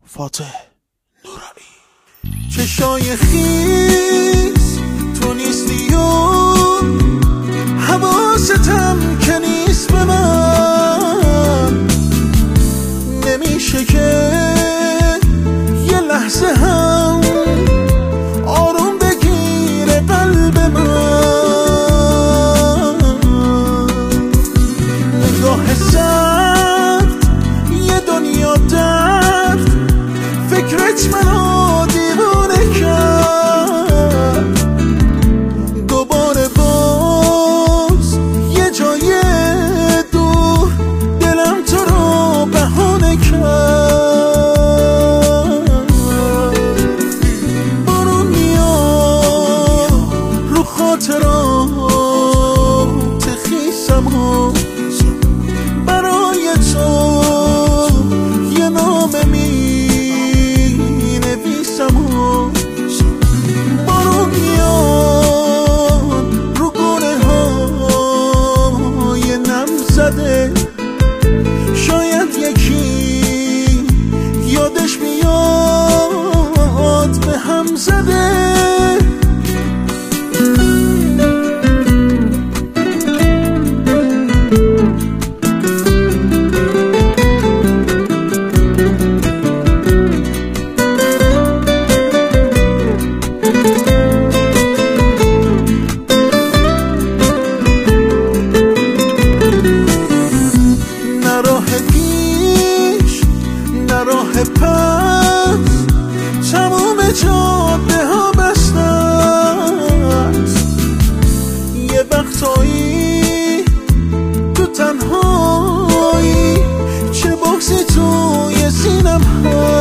فاتح نورانی. چشای خیز تو نیستی و حواستم که نیست به من، نمیشه که یه لحظه هم آروم بگیره قلب من. نگاه سخت یه دنیا درد، فکرت منو دیوانه کرد. دوباره باز یه جای دور دلم تو رو بهانه کرد. بارون میاد رو خاطرات خیسم ها، برای تو یه نامه می نویسم ها. بارون میاد رو گونه های نم زده، شاید یکی یادش میاد به هم زده. راه پس تموم جاده ها بسته است، یه وقتایی تو تنهایی چه بغضی توی سینم هست.